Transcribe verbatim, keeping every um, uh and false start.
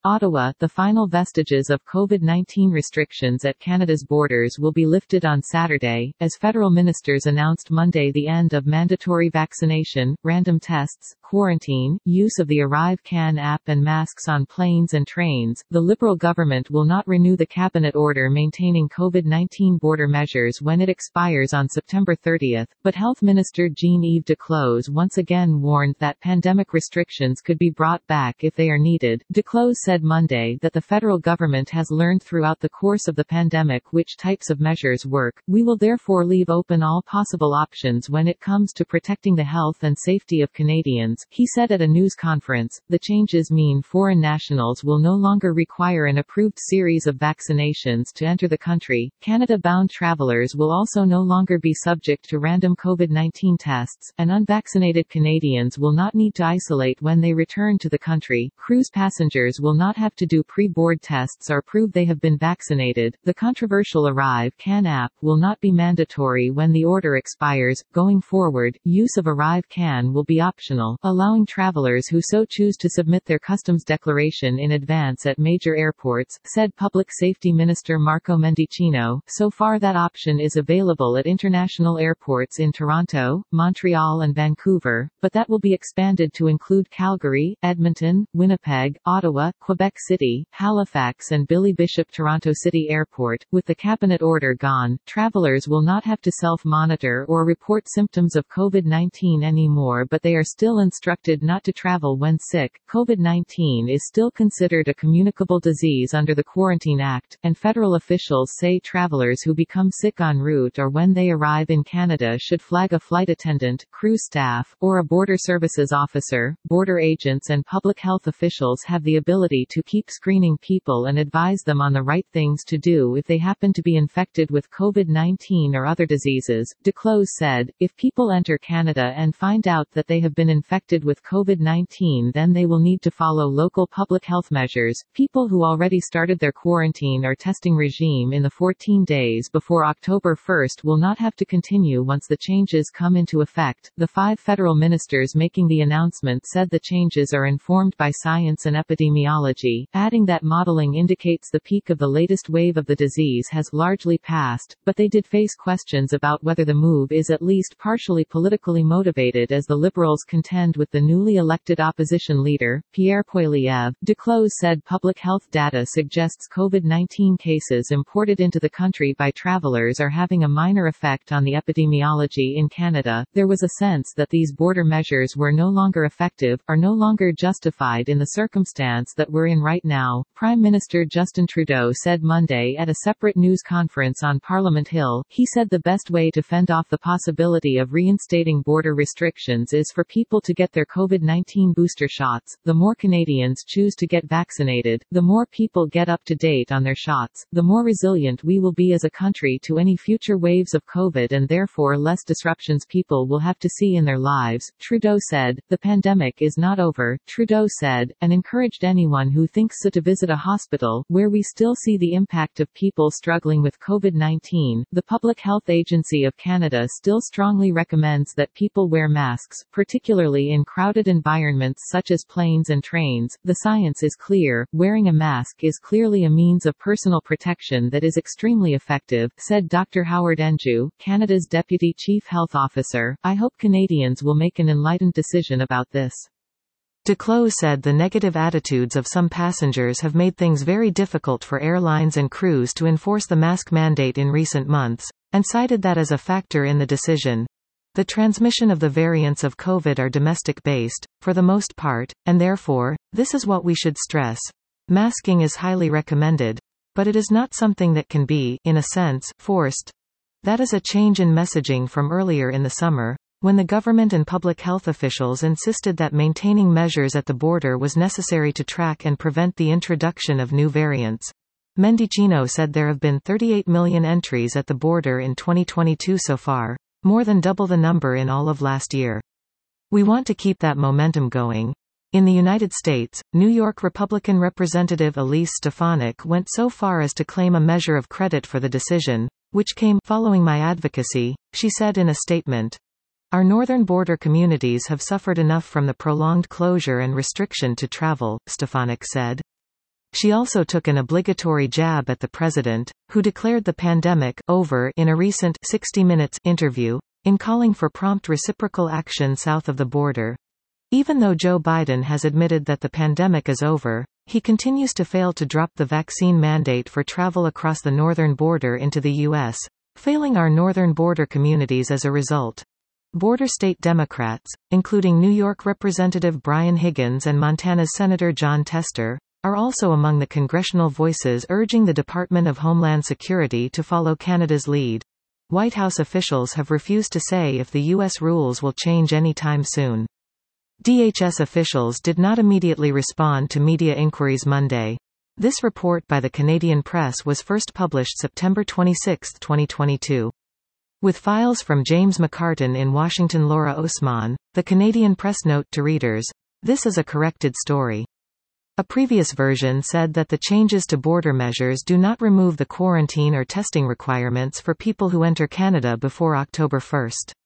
Ottawa, the final vestiges of COVID nineteen restrictions at Canada's borders will be lifted on Saturday, as federal ministers announced Monday the end of mandatory vaccination, random tests, quarantine, use of the Arrive Can app and masks on planes and trains. The Liberal government will not renew the cabinet order maintaining COVID nineteen border measures when it expires on September thirtieth, but Health Minister Jean-Yves Duclos once again warned that pandemic restrictions could be brought back if they are needed. Duclos said Monday that the federal government has learned throughout the course of the pandemic which types of measures work. We will therefore leave open all possible options when it comes to protecting the health and safety of Canadians, he said at a news conference. The changes mean foreign nationals will no longer require an approved series of vaccinations to enter the country. Canada-bound travelers will also no longer be subject to random COVID nineteen tests, and unvaccinated Canadians will not need to isolate when they return to the country. Cruise passengers will not have to do pre-board tests or prove they have been vaccinated. The controversial Arrive Can app will not be mandatory when the order expires. Going forward, use of Arrive Can will be optional, allowing travelers who so choose to submit their customs declaration in advance at major airports, said Public Safety Minister Marco Mendicino. So far that option is available at international airports in Toronto, Montreal and Vancouver, but that will be expanded to include Calgary, Edmonton, Winnipeg, Ottawa, Quebec City, Halifax and Billy Bishop. Toronto City Airport. With the cabinet order gone, travelers will not have to self-monitor or report symptoms of COVID nineteen anymore, but they are still instructed not to travel when sick. COVID nineteen is still considered a communicable disease under the Quarantine Act, and federal officials say travelers who become sick en route or when they arrive in Canada should flag a flight attendant, crew staff, or a border services officer. Border agents and public health officials have the ability to keep screening people and advise them on the right things to do if they happen to be infected with COVID nineteen or other diseases. Duclos said, if people enter Canada and find out that they have been infected with COVID nineteen, then they will need to follow local public health measures. People who already started their quarantine or testing regime in the fourteen days before October first will not have to continue once the changes come into effect. The five federal ministers making the announcement said the changes are informed by science and epidemiology, adding that modeling indicates the peak of the latest wave of the disease has largely passed, but they did face questions about whether the move is at least partially politically motivated, as the Liberals contend with the newly elected opposition leader, Pierre Poilievre. Duclos said public health data suggests COVID nineteen cases imported into the country by travelers are having a minor effect on the epidemiology in Canada. There was a sense that these border measures were no longer effective, or no longer justified in the circumstance that we're in right now, Prime Minister Justin Trudeau said Monday at a separate news conference on Parliament Hill. He said the best way to fend off the possibility of reinstating border restrictions is for people to get their COVID nineteen booster shots. The more Canadians choose to get vaccinated, the more people get up to date on their shots, the more resilient we will be as a country to any future waves of COVID, and therefore less disruptions people will have to see in their lives, Trudeau said. The pandemic is not over, Trudeau said, and encouraged anyone who thinks so to visit a hospital, where we still see the impact of people struggling with COVID nineteen. The Public Health Agency of Canada still strongly recommends that people wear masks, particularly in crowded environments such as planes and trains. The science is clear, wearing a mask is clearly a means of personal protection that is extremely effective, said Doctor Howard Enju, Canada's Deputy Chief Health Officer. I hope Canadians will make an enlightened decision about this. Duclos said the negative attitudes of some passengers have made things very difficult for airlines and crews to enforce the mask mandate in recent months, and cited that as a factor in the decision. The transmission of the variants of COVID are domestic-based, for the most part, and therefore, this is what we should stress. Masking is highly recommended, but it is not something that can be, in a sense, forced. That is a change in messaging from earlier in the summer, when the government and public health officials insisted that maintaining measures at the border was necessary to track and prevent the introduction of new variants. Mendicino said there have been thirty-eight million entries at the border in twenty twenty-two so far, more than double the number in all of last year. We want to keep that momentum going. In the United States, New York Republican Representative Elise Stefanik went so far as to claim a measure of credit for the decision, which came following my advocacy, she said in a statement. Our northern border communities have suffered enough from the prolonged closure and restriction to travel, Stefanik said. She also took an obligatory jab at the president, who declared the pandemic over in a recent sixty minutes interview, in calling for prompt reciprocal action south of the border. Even though Joe Biden has admitted that the pandemic is over, he continues to fail to drop the vaccine mandate for travel across the northern border into the U S, failing our northern border communities as a result. Border state Democrats, including New York Representative Brian Higgins and Montana's Senator Jon Tester, are also among the congressional voices urging the Department of Homeland Security to follow Canada's lead. White House officials have refused to say if the U S rules will change anytime soon. D H S officials did not immediately respond to media inquiries Monday. This report by the Canadian Press was first published September twenty-sixth, twenty twenty-two. With files from James McCartan in Washington. Laura Osman, the Canadian Press note to readers, "This is a corrected story." A previous version said that the changes to border measures do not remove the quarantine or testing requirements for people who enter Canada before October first.